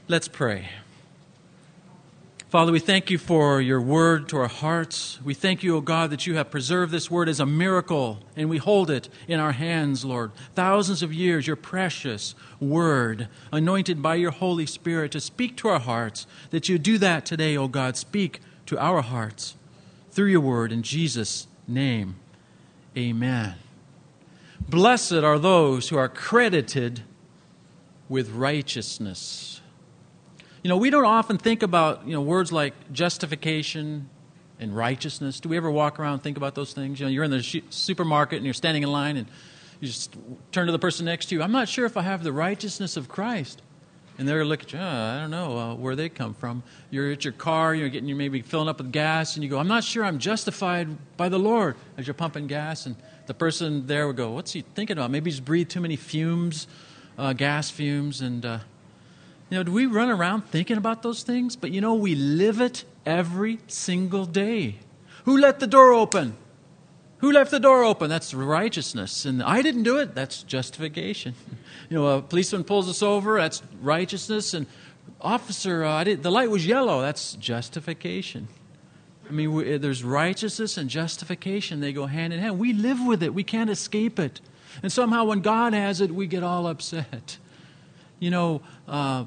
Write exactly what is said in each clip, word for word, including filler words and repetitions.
Let's pray. Father, we thank you for your word to our hearts. We thank you, O God, that you have preserved this word as a miracle, and we hold it in our hands, Lord. Thousands of years, your precious word, anointed by your Holy Spirit to speak to our hearts, that you do that today, O God. Speak to our hearts through your word in Jesus' name. Amen. Blessed are those who are credited with righteousness. You know, we don't often think about, you know, words like justification and righteousness. Do we ever walk around and think about those things? You know, you're in the sh- supermarket and you're standing in line and you just turn to the person next to you. I'm not sure if I have the righteousness of Christ. And they're looking at you, oh, I don't know uh, where they come from. You're at your car, you're getting, you're maybe filling up with gas, and you go, I'm not sure I'm justified by the Lord as you're pumping gas. And the person there would go, what's he thinking about? Maybe he's breathed too many fumes, uh, gas fumes, and... Uh, You know, do we run around thinking about those things? But you know, we live it every single day. Who let the door open? Who left the door open? That's righteousness. And I didn't do it. That's justification. You know, a policeman pulls us over. That's righteousness. And officer, uh, I did, the light was yellow. That's justification. I mean, we, there's righteousness and justification. They go hand in hand. We live with it. We can't escape it. And somehow when God has it, we get all upset. You know, uh,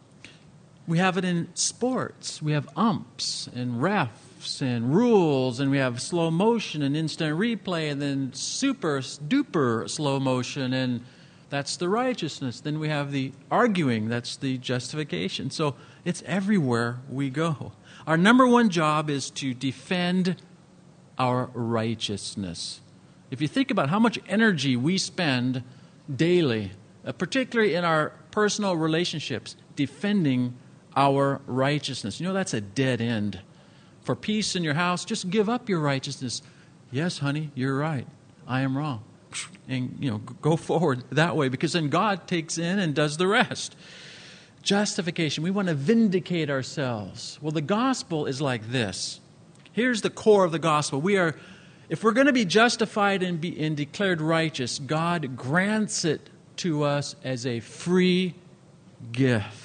we have it in sports. We have umps and refs and rules, and we have slow motion and instant replay, and then super duper slow motion, and that's the righteousness. Then we have the arguing. That's the justification. So it's everywhere we go. Our number one job is to defend our righteousness. If you think about how much energy we spend daily, uh, particularly in our personal relationships, defending our righteousness. You know, that's a dead end. For peace in your house, just give up your righteousness. Yes, honey, you're right. I am wrong. And, you know, go forward that way, because then God takes in and does the rest. Justification. We want to vindicate ourselves. Well, the gospel is like this. Here's the core of the gospel. We are, if we're going to be justified and, be, and declared righteous, God grants it to us as a free gift.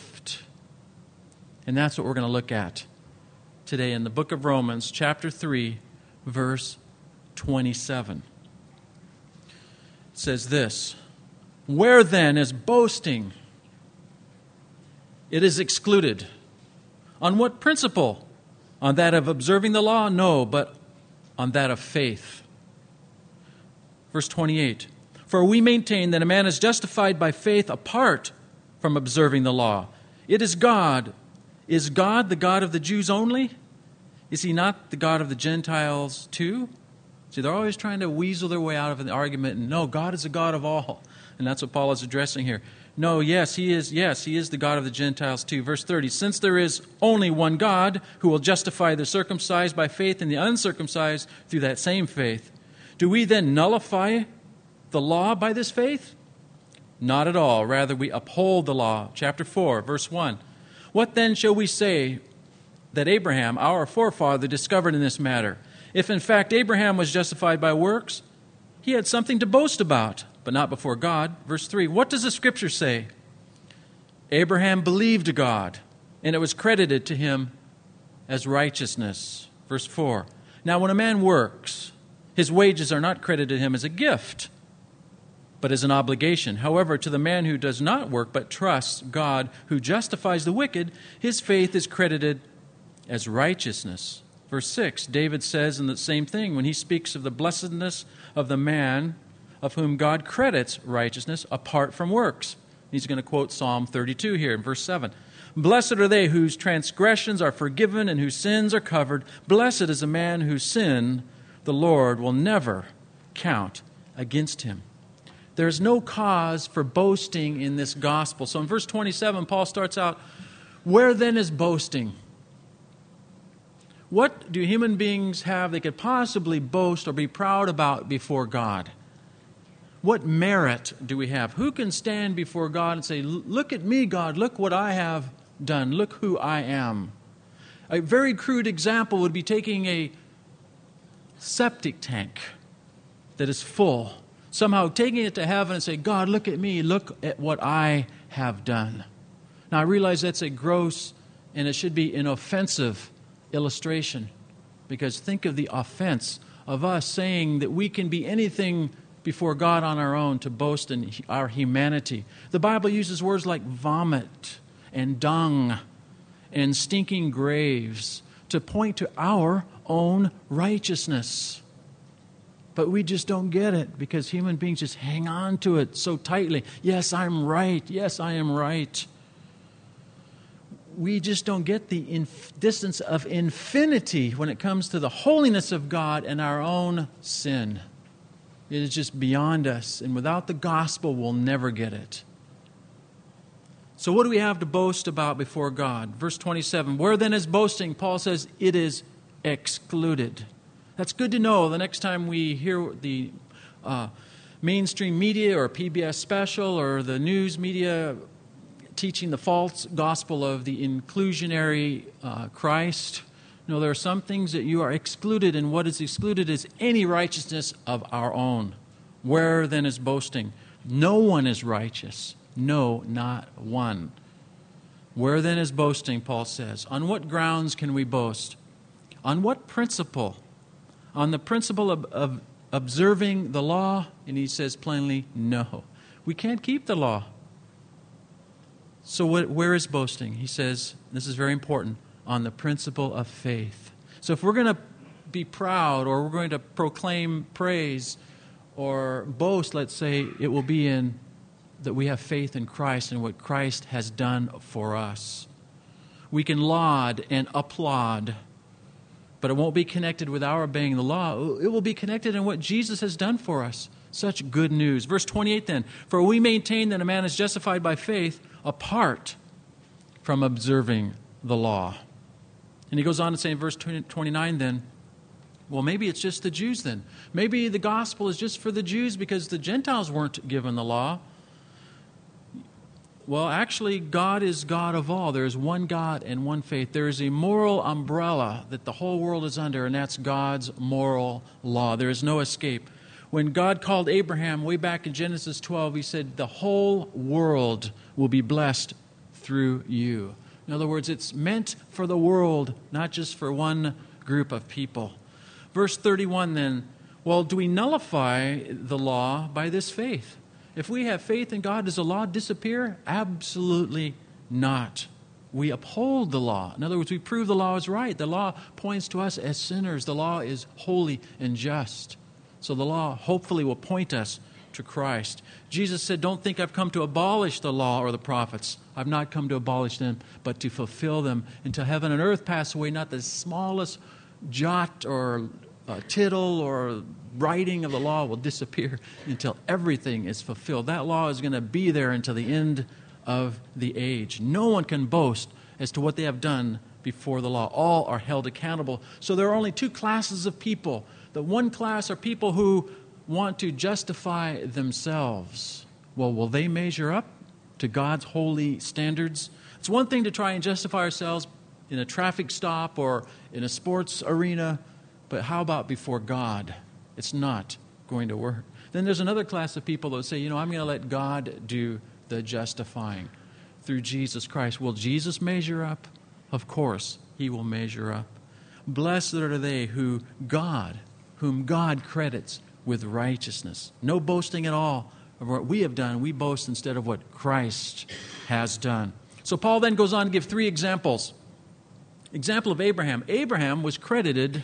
And that's what we're going to look at today in the book of Romans, chapter three, verse twenty-seven. It says this, where then is boasting? It is excluded. On what principle? On that of observing the law? No, but on that of faith. Verse twenty-eight. For we maintain that a man is justified by faith apart from observing the law. It is God. Is God the God of the Jews only? Is he not the God of the Gentiles too? See, they're always trying to weasel their way out of an argument. And no, God is the God of all. And that's what Paul is addressing here. No, yes, he is, yes, he is the God of the Gentiles too. Verse thirty, since there is only one God who will justify the circumcised by faith and the uncircumcised through that same faith, do we then nullify the law by this faith? Not at all. Rather, we uphold the law. Chapter four, verse one. What then shall we say that Abraham, our forefather, discovered in this matter? If in fact Abraham was justified by works, he had something to boast about, but not before God. Verse three, what does the Scripture say? Abraham believed God, and it was credited to him as righteousness. Verse four, now when a man works, his wages are not credited to him as a gift, but as an obligation. However, to the man who does not work but trusts God who justifies the wicked, his faith is credited as righteousness. Verse six, David says in the same thing when he speaks of the blessedness of the man of whom God credits righteousness apart from works. He's going to quote Psalm thirty-two here in verse seven. Blessed are they whose transgressions are forgiven and whose sins are covered. Blessed is the man whose sin the Lord will never count against him. There's no cause for boasting in this gospel. So in verse twenty-seven, Paul starts out, where then is boasting? What do human beings have they could possibly boast or be proud about before God? What merit do we have? Who can stand before God and say, look at me, God, look what I have done, look who I am? A very crude example would be taking a septic tank that is full, somehow taking it to heaven and say, God, look at me, look at what I have done. Now, I realize that's a gross and it should be an offensive illustration, because think of the offense of us saying that we can be anything before God on our own to boast in our humanity. The Bible uses words like vomit and dung and stinking graves to point to our own righteousness. But we just don't get it because human beings just hang on to it so tightly. Yes, I'm right. Yes, I am right. We just don't get the inf- distance of infinity when it comes to the holiness of God and our own sin. It is just beyond us, and without the gospel, we'll never get it. So what do we have to boast about before God? Verse twenty-seven, where then is boasting? Paul says it is excluded. That's good to know. The next time we hear the uh, mainstream media or P B S special or the news media teaching the false gospel of the inclusionary uh, Christ, you know, there are some things that you are excluded, and what is excluded is any righteousness of our own. Where then is boasting? No one is righteous. No, not one. Where then is boasting, Paul says? On what grounds can we boast? On what principle? On the principle of, of observing the law? And he says plainly, no. We can't keep the law. So what, where is boasting? He says, this is very important, on the principle of faith. So if we're going to be proud or we're going to proclaim praise or boast, let's say, it will be in that we have faith in Christ and what Christ has done for us. We can laud and applaud, but it won't be connected with our obeying the law. It will be connected in what Jesus has done for us. Such good news. Verse twenty-eight then, for we maintain that a man is justified by faith apart from observing the law. And he goes on to say in verse twenty-nine then, well, maybe it's just the Jews then. Maybe the gospel is just for the Jews because the Gentiles weren't given the law. Well, actually, God is God of all. There is one God and one faith. There is a moral umbrella that the whole world is under, and that's God's moral law. There is no escape. When God called Abraham way back in Genesis twelve, he said, the whole world will be blessed through you. In other words, it's meant for the world, not just for one group of people. Verse thirty-one then, well, do we nullify the law by this faith? If we have faith in God, does the law disappear? Absolutely not. We uphold the law. In other words, we prove the law is right. The law points to us as sinners. The law is holy and just. So the law hopefully will point us to Christ. Jesus said, don't think I've come to abolish the law or the prophets. I've not come to abolish them, but to fulfill them. Until heaven and earth pass away, not the smallest jot or uh, tittle or writing of the law will disappear until everything is fulfilled. That law is going to be there until the end of the age. No one can boast as to what they have done before the law. All are held accountable. So there are only two classes of people. The one class are people who want to justify themselves. Well, will they measure up to God's holy standards? It's one thing to try and justify ourselves in a traffic stop or in a sports arena, but how about before God? It's not going to work. Then there's another class of people that say, you know, I'm going to let God do the justifying through Jesus Christ. Will Jesus measure up? Of course, he will measure up. Blessed are they who God, whom God credits with righteousness. No boasting at all of what we have done. We boast instead of what Christ has done. So Paul then goes on to give three examples. Example of Abraham. Abraham was credited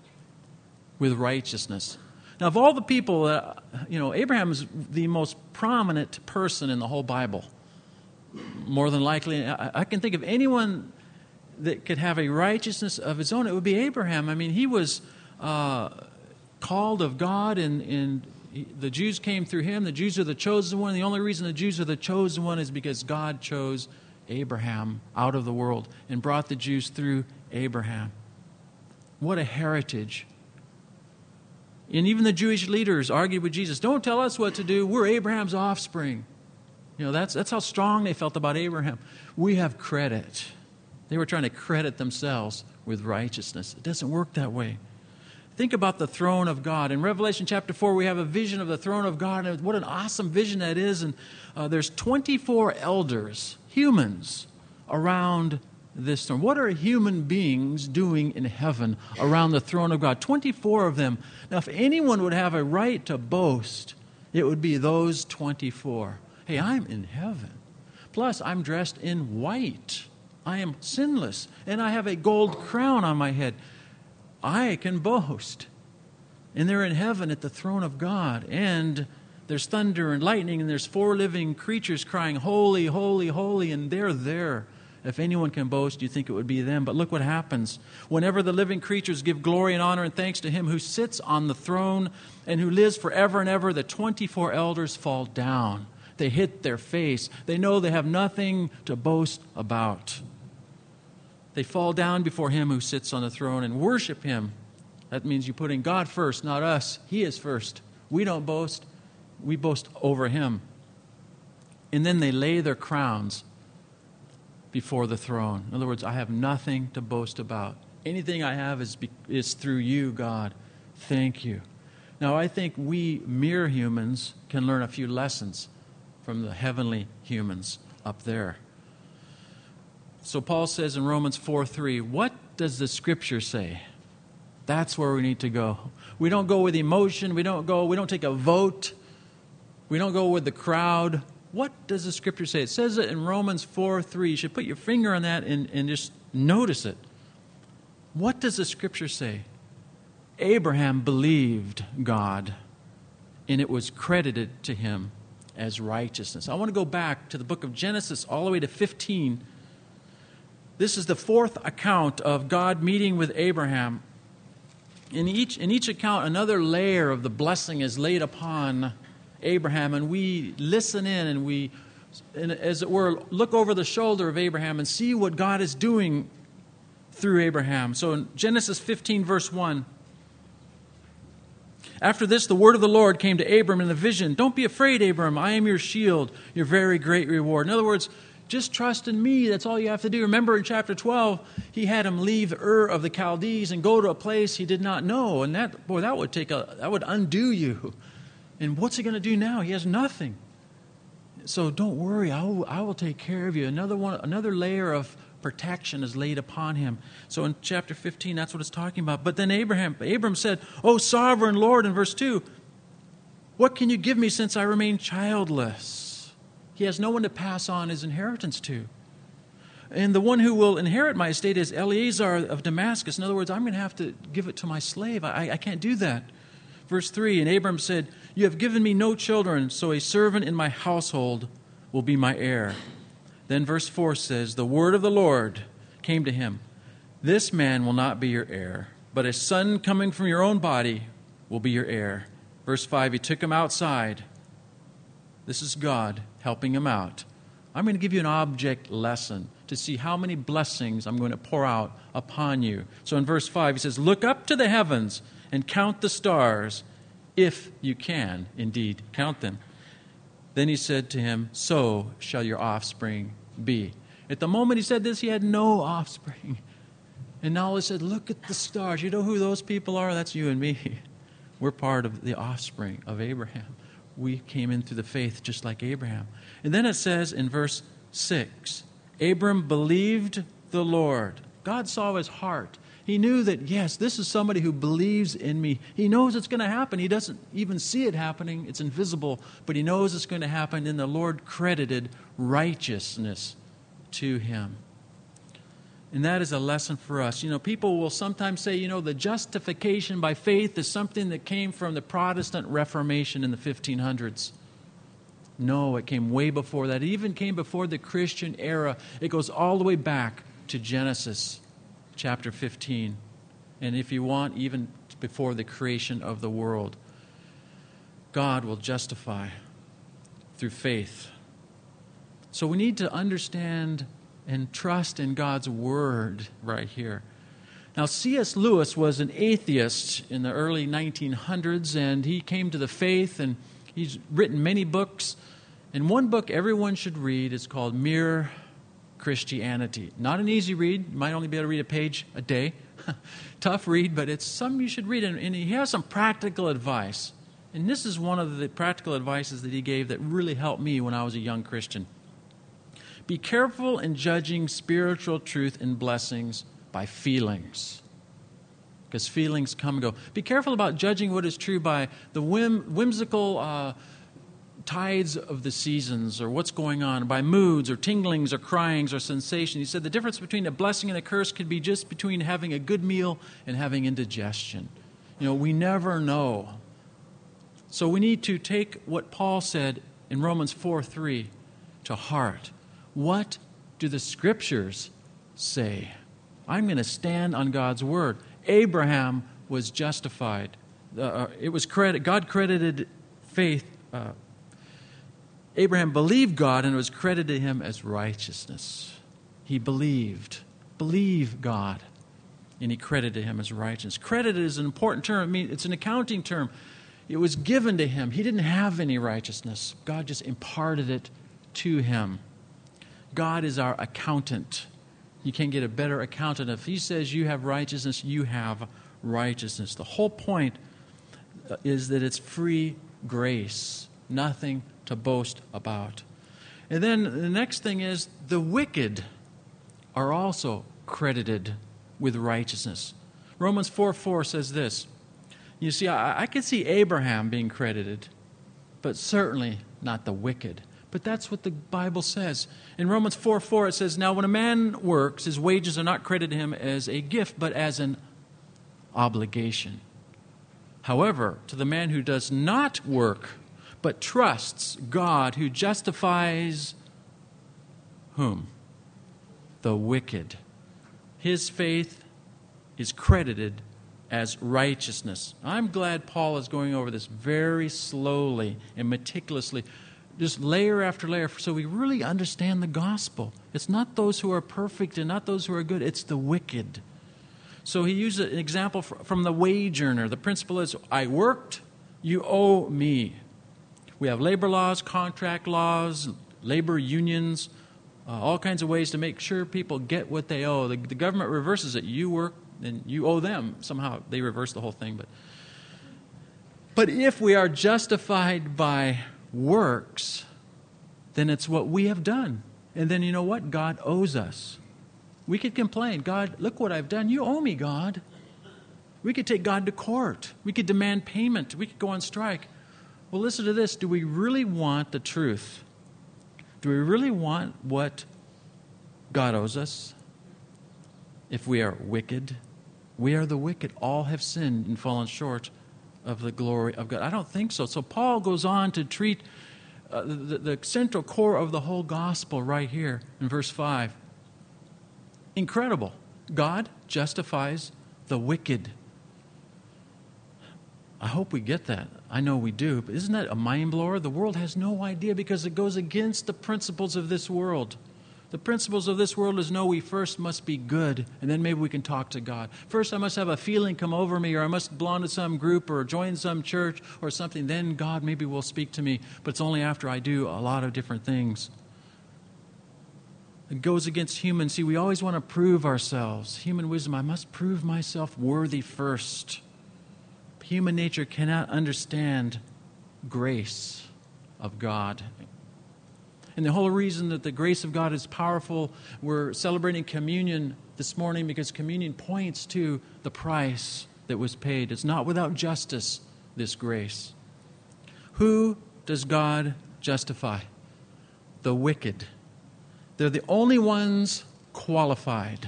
with righteousness. Now, of all the people, uh, you know, Abraham is the most prominent person in the whole Bible. More than likely, I, I can think of anyone that could have a righteousness of his own. It would be Abraham. I mean, he was uh, called of God, and, and he, the Jews came through him. The Jews are the chosen one. The only reason the Jews are the chosen one is because God chose Abraham out of the world and brought the Jews through Abraham. What a heritage. And even the Jewish leaders argued with Jesus, don't tell us what to do. We're Abraham's offspring. You know, that's, that's how strong they felt about Abraham. We have credit. They were trying to credit themselves with righteousness. It doesn't work that way. Think about the throne of God. In Revelation chapter four, we have a vision of the throne of God. And what an awesome vision that is. And uh, there's twenty-four elders, humans, around this throne? What are human beings doing in heaven around the throne of God? twenty-four of them. Now, if anyone would have a right to boast, it would be those twenty-four. Hey, I'm in heaven. Plus, I'm dressed in white. I am sinless, and I have a gold crown on my head. I can boast. And they're in heaven at the throne of God, and there's thunder and lightning, and there's four living creatures crying, holy, holy, holy, and they're there. If anyone can boast, you think it would be them. But look what happens. Whenever the living creatures give glory and honor and thanks to Him who sits on the throne and who lives forever and ever, the twenty-four elders fall down. They hit their face. They know they have nothing to boast about. They fall down before Him who sits on the throne and worship Him. That means you're putting God first, not us. He is first. We don't boast. We boast over Him. And then they lay their crowns before the throne. In other words, I have nothing to boast about. Anything I have is, be, is through you, God. Thank you. Now, I think we mere humans can learn a few lessons from the heavenly humans up there. So Paul says in Romans four three, what does the Scripture say? That's where we need to go. We don't go with emotion. We don't go, we don't take a vote. We don't go with the crowd. What does the Scripture say? It says it in Romans four three. You should put your finger on that and, and just notice it. What does the Scripture say? Abraham believed God, and it was credited to him as righteousness. I want to go back to the book of Genesis all the way to fifteen. This is the fourth account of God meeting with Abraham. In each, in each account, another layer of the blessing is laid upon Abraham, and we listen in and we, and as it were, look over the shoulder of Abraham and see what God is doing through Abraham. So in Genesis fifteen, verse one, after this, the word of the Lord came to Abram in a vision. Don't be afraid, Abram. I am your shield, your very great reward. In other words, just trust in me. That's all you have to do. Remember in chapter twelve, he had him leave Ur of the Chaldees and go to a place he did not know. And that, boy, that would take a, that would undo you. And what's he going to do now? He has nothing. So don't worry. I will, I will take care of you. Another one, another layer of protection is laid upon him. So in chapter fifteen, that's what it's talking about. But then Abraham, Abram said, "O sovereign Lord," in verse two, "what can you give me since I remain childless?" He has no one to pass on his inheritance to. And the one who will inherit my estate is Eleazar of Damascus. In other words, I'm going to have to give it to my slave. I, I can't do that. Verse three, and Abram said, "You have given me no children, so a servant in my household will be my heir." Then verse four says, "The word of the Lord came to him. This man will not be your heir, but a son coming from your own body will be your heir." Verse five, he took him outside. This is God helping him out. I'm going to give you an object lesson to see how many blessings I'm going to pour out upon you. So in verse five, he says, "Look up to the heavens and count the stars, if you can indeed count them." Then he said to him, "So shall your offspring be." At the moment he said this, he had no offspring. And now he said, "Look at the stars." You know who those people are? That's you and me. We're part of the offspring of Abraham. We came in through the faith just like Abraham. And then it says in verse six, Abram believed the Lord. God saw his heart. He knew that, yes, this is somebody who believes in me. He knows it's going to happen. He doesn't even see it happening. It's invisible, but he knows it's going to happen. And the Lord credited righteousness to him. And that is a lesson for us. You know, people will sometimes say, you know, the justification by faith is something that came from the Protestant Reformation in the fifteen hundreds. No, it came way before that. It even came before the Christian era. It goes all the way back to Genesis chapter fifteen. And if you want, even before the creation of the world. God will justify through faith. So we need to understand and trust in God's Word right here. Now, C S Lewis was an atheist in the early nineteen hundreds, and he came to the faith, and he's written many books. And one book everyone should read is called Mere Christianity. Not an easy read. You might only be able to read a page a day. Tough read, but it's something you should read. And, and he has some practical advice. And this is one of the practical advices that he gave that really helped me when I was a young Christian. Be careful in judging spiritual truth and blessings by feelings, because feelings come and go. Be careful about judging what is true by the whim, whimsical uh, tides of the seasons or what's going on, by moods or tinglings or cryings or sensation. He said the difference between a blessing and a curse could be just between having a good meal and having indigestion. You know, we never know. So we need to take what Paul said in Romans four three to heart. What do the Scriptures say? I'm going to stand on God's word. Abraham was justified. Uh, it was credit. God credited faith. Uh, Abraham believed God, and it was credited to him as righteousness. He believed. Believe God. And he credited him as righteousness. Credited is an important term. I mean, it's an accounting term. It was given to him. He didn't have any righteousness. God just imparted it to him. God is our accountant. You can't get a better accountant. If he says you have righteousness, you have righteousness. The whole point is that it's free grace. Nothing to boast about. And then the next thing is the wicked are also credited with righteousness. Romans four four says this. You see, I, I can see Abraham being credited, but certainly not the wicked. But that's what the Bible says. In Romans four four it says, now when a man works, his wages are not credited to him as a gift, but as an obligation. However, to the man who does not work, but trusts God who justifies whom? The wicked. His faith is credited as righteousness. I'm glad Paul is going over this very slowly and meticulously, just layer after layer, so we really understand the gospel. It's not those who are perfect and not those who are good. It's the wicked. So he used an example from the wage earner. The principle is, I worked, you owe me. We have labor laws, contract laws, labor unions, uh, all kinds of ways to make sure people get what they owe. The, the government reverses it. You work, and you owe them. Somehow they reverse the whole thing. But, but if we are justified by works, then it's what we have done. And then you know what? God owes us. We could complain, God, look what I've done. You owe me, God. We could take God to court. We could demand payment. We could go on strike. Well, listen to this. Do we really want the truth? Do we really want what God owes us? If we are wicked, we are the wicked. All have sinned and fallen short of the glory of God. I don't think so. So Paul goes on to treat uh, the, the central core of the whole gospel right here in verse five. Incredible. God justifies the wicked. I hope we get that. I know we do. But isn't that a mind blower? The world has no idea because it goes against the principles of this world. The principles of this world is no, we first must be good, and then maybe we can talk to God. First I must have a feeling come over me, or I must belong to some group or join some church or something. Then God maybe will speak to me, but it's only after I do a lot of different things. It goes against human. See, we always want to prove ourselves. Human wisdom, I must prove myself worthy first. Human nature cannot understand grace of God. And the whole reason that the grace of God is powerful, we're celebrating communion this morning because communion points to the price that was paid. It's not without justice, this grace. Who does God justify? The wicked. They're the only ones qualified.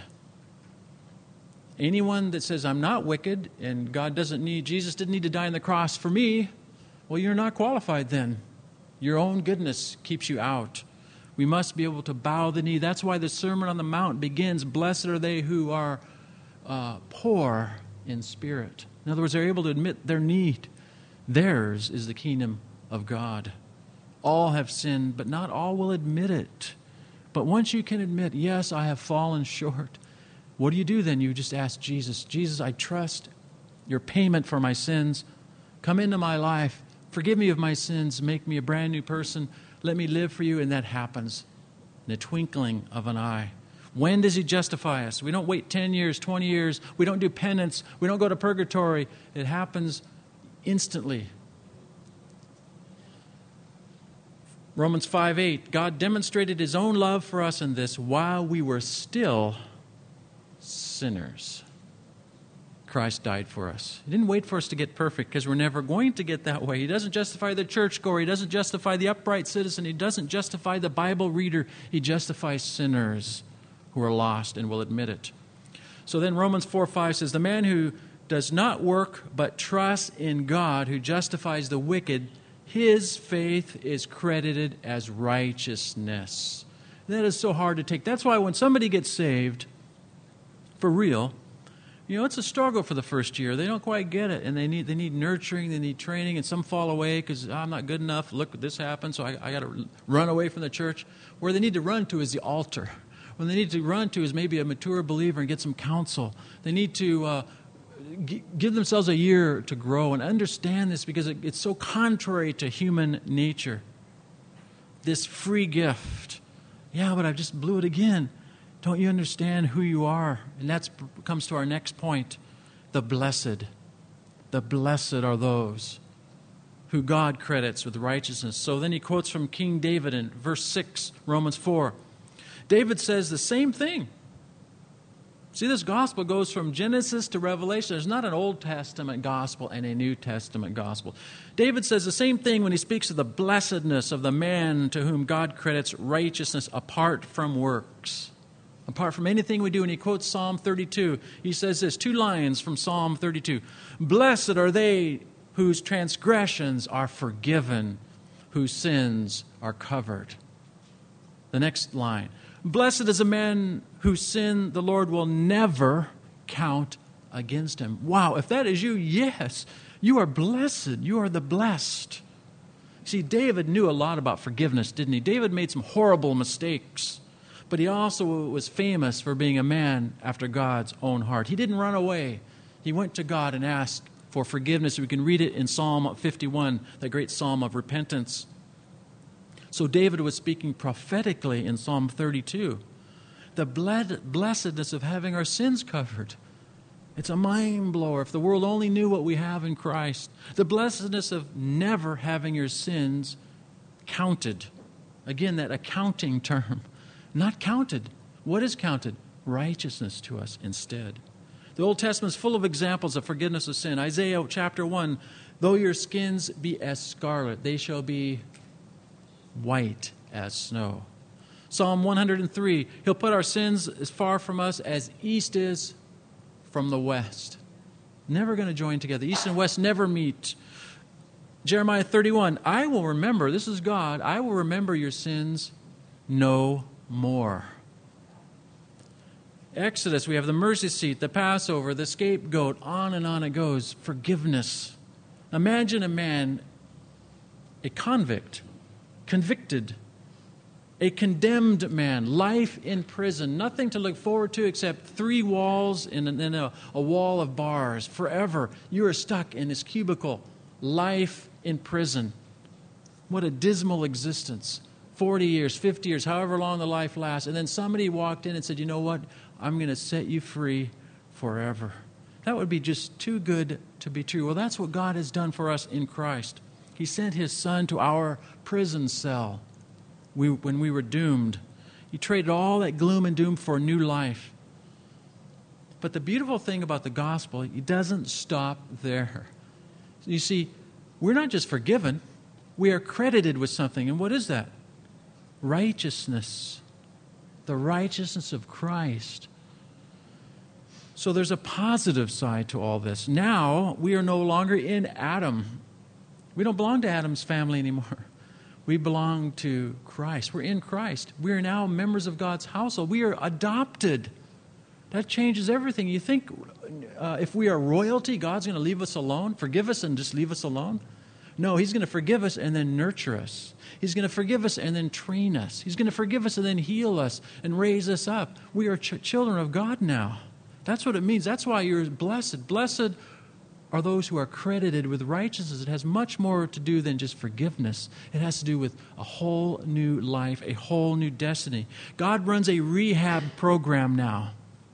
Anyone that says, I'm not wicked and God doesn't need, Jesus didn't need to die on the cross for me, well, you're not qualified then. Your own goodness keeps you out. We must be able to bow the knee. That's why the Sermon on the Mount begins, blessed are they who are uh, poor in spirit. In other words, they're able to admit their need. Theirs is the kingdom of God. All have sinned, but not all will admit it. But once you can admit, yes, I have fallen short, what do you do then? You just ask Jesus, Jesus, I trust your payment for my sins. Come into my life. Forgive me of my sins. Make me a brand new person. Let me live for you. And that happens in the twinkling of an eye. When does he justify us? We don't wait ten years, twenty years. We don't do penance. We don't go to purgatory. It happens instantly. Romans five eight, God demonstrated his own love for us in this: while we were still sinners, Christ died for us. He didn't wait for us to get perfect, because we're never going to get that way. He doesn't justify the churchgoer. He doesn't justify the upright citizen. He doesn't justify the Bible reader. He justifies sinners who are lost and will admit it. So then Romans four five says, the man who does not work but trusts in God, who justifies the wicked, his faith is credited as righteousness. That is so hard to take. That's why when somebody gets saved, for real, you know, it's a struggle for the first year. They don't quite get it, and they need they need nurturing, they need training, and some fall away because, oh, I'm not good enough. Look, this happened, so I, I got to run away from the church. Where they need to run to is the altar. When they need to run to is maybe a mature believer and get some counsel. They need to uh, g- give themselves a year to grow and understand this, because it, it's so contrary to human nature. This free gift. Yeah, but I just blew it again. Don't you understand who you are? And that comes to our next point. The blessed. The blessed are those who God credits with righteousness. So then he quotes from King David in verse six, Romans four. David says the same thing. See, this gospel goes from Genesis to Revelation. There's not an Old Testament gospel and a New Testament gospel. David says the same thing when he speaks of the blessedness of the man to whom God credits righteousness apart from works. Apart from anything we do. And he quotes Psalm thirty-two. He says this, two lines from Psalm thirty-two. Blessed are they whose transgressions are forgiven, whose sins are covered. The next line. Blessed is a man whose sin the Lord will never count against him. Wow, if that is you, yes, you are blessed. You are the blessed. See, David knew a lot about forgiveness, didn't he? David made some horrible mistakes, but he also was famous for being a man after God's own heart. He didn't run away. He went to God and asked for forgiveness. We can read it in Psalm fifty-one, that great psalm of repentance. So David was speaking prophetically in Psalm thirty-two. The blessedness of having our sins covered. It's a mind blower. If the world only knew what we have in Christ. The blessedness of never having your sins counted. Again, that accounting term. Not counted. What is counted? Righteousness to us instead. The Old Testament is full of examples of forgiveness of sin. Isaiah chapter one, though your skins be as scarlet, they shall be white as snow. Psalm one hundred three, he'll put our sins as far from us as east is from the west. Never going to join together. East and west never meet. Jeremiah thirty-one, I will remember, this is God, I will remember your sins no more. Exodus, we have the mercy seat, the Passover, the scapegoat, on and on it goes. Forgiveness. Imagine a man, a convict, convicted, a condemned man, life in prison, nothing to look forward to except three walls and then a, a wall of bars. Forever, you are stuck in this cubicle, life in prison. What a dismal existence. forty years, fifty years, however long the life lasts. And then somebody walked in and said, you know what? I'm going to set you free forever. That would be just too good to be true. Well, that's what God has done for us in Christ. He sent his Son to our prison cell we, when we were doomed. He traded all that gloom and doom for a new life. But the beautiful thing about the gospel, it doesn't stop there. You see, we're not just forgiven, we are credited with something. And what is that? Righteousness. The righteousness of Christ. So there's a positive side to all this. Now, we are no longer in Adam. We don't belong to Adam's family anymore. We belong to Christ. We're in Christ. We are now members of God's household. We are adopted. That changes everything. You think uh, if we are royalty, God's going to leave us alone, forgive us and just leave us alone? No, he's going to forgive us and then nurture us. He's going to forgive us and then train us. He's going to forgive us and then heal us and raise us up. We are ch- children of God now. That's what it means. That's why you're blessed. Blessed are those who are credited with righteousness. It has much more to do than just forgiveness. It has to do with a whole new life, a whole new destiny. God runs a rehab program now.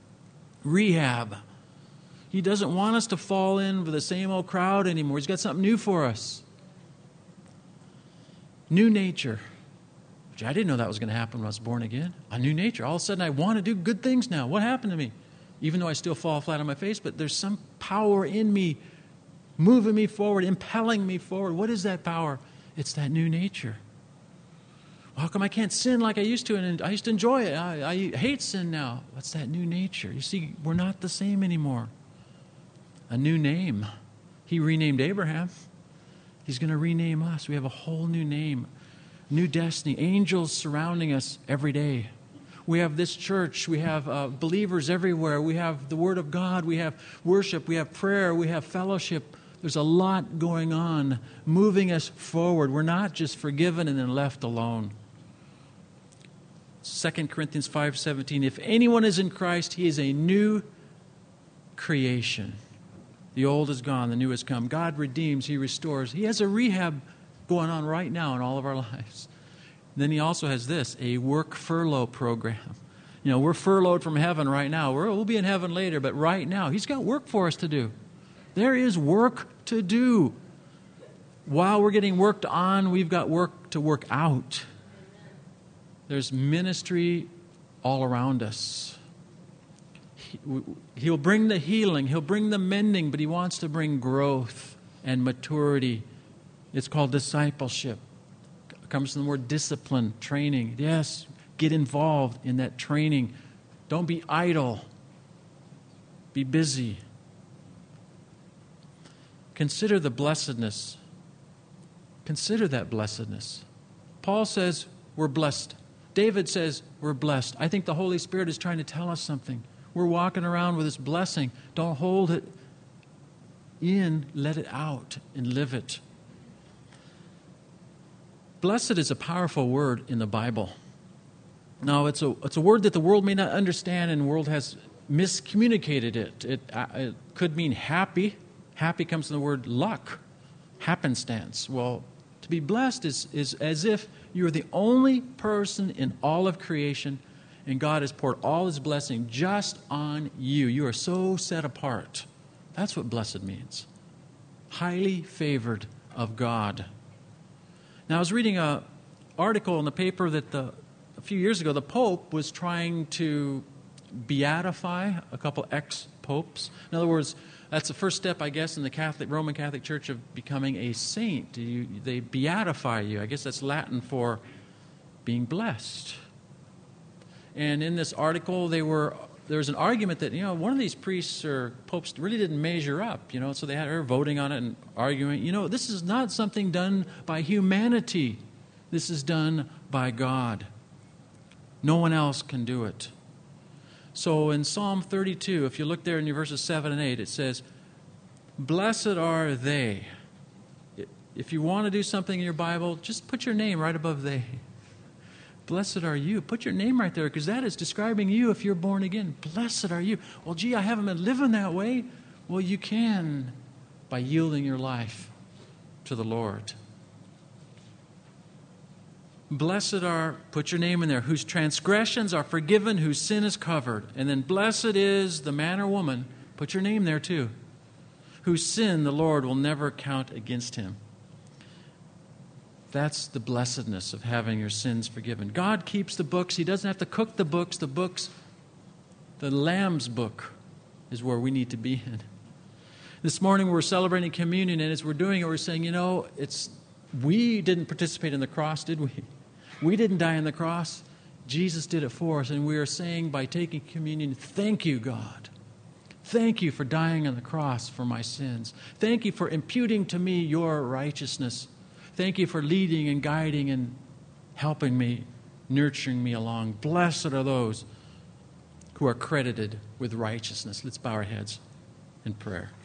Rehab. He doesn't want us to fall in with the same old crowd anymore. He's got something new for us. New nature, Gee, I didn't know that was going to happen when I was born again. A new nature. All of a sudden, I want to do good things now. What happened to me? Even though I still fall flat on my face, but there's some power in me moving me forward, impelling me forward. What is that power? It's that new nature. How come I can't sin like I used to? And I used to enjoy it. I, I hate sin now. What's that new nature? You see, we're not the same anymore. A new name. He renamed Abraham. He's going to rename us. We have a whole new name, new destiny, angels surrounding us every day. We have this church. We have uh, believers everywhere. We have the Word of God. We have worship. We have prayer. We have fellowship. There's a lot going on, moving us forward. We're not just forgiven and then left alone. Second Corinthians five seventeen, if anyone is in Christ, he is a new creation. The old is gone, the new has come. God redeems, He restores. He has a rehab going on right now in all of our lives. Then He also has this, a work furlough program. You know, we're furloughed from heaven right now. We're, we'll be in heaven later, but right now, He's got work for us to do. There is work to do. While we're getting worked on, we've got work to work out. There's ministry all around us. He, he'll bring the healing. He'll bring the mending, but He wants to bring growth and maturity. It's called discipleship. It comes from the word discipline, training. Yes, get involved in that training. Don't be idle. Be busy. Consider the blessedness. Consider that blessedness. Paul says we're blessed. David says we're blessed. I think the Holy Spirit is trying to tell us something. We're walking around with this blessing. Don't hold it in. Let it out and live it. Blessed is a powerful word in the Bible. Now, it's a, it's a word that the world may not understand, and the world has miscommunicated it. It, uh, it could mean happy. Happy comes from the word luck, happenstance. Well, to be blessed is, is as if you're the only person in all of creation, and God has poured all His blessing just on you. You are so set apart. That's what blessed means. Highly favored of God. Now, I was reading an article in the paper that the, a few years ago, the Pope was trying to beatify a couple ex-popes. In other words, that's the first step, I guess, in the Catholic Roman Catholic Church of becoming a saint. You, they beatify you. I guess that's Latin for being blessed. And in this article, they were there was an argument that, you know, one of these priests or popes really didn't measure up, you know, so they had her voting on it and arguing. You know, this is not something done by humanity. This is done by God. No one else can do it. So in Psalm thirty-two, if you look there in your verses seven and eight, it says, blessed are they. If you want to do something in your Bible, just put your name right above they. Blessed are you. Put your name right there, because that is describing you if you're born again. Blessed are you. Well, gee, I haven't been living that way. Well, you can by yielding your life to the Lord. Blessed are, put your name in there, whose transgressions are forgiven, whose sin is covered. And then blessed is the man or woman, put your name there too, whose sin the Lord will never count against him. That's the blessedness of having your sins forgiven. God keeps the books. He doesn't have to cook the books. The books, the Lamb's book is where we need to be in. This morning we're celebrating communion, and as we're doing it, we're saying, you know, it's we didn't participate in the cross, did we? We didn't die on the cross. Jesus did it for us, and we are saying by taking communion, thank you, God. Thank you for dying on the cross for my sins. Thank you for imputing to me your righteousness. Thank you for leading and guiding and helping me, nurturing me along. Blessed are those who are credited with righteousness. Let's bow our heads in prayer.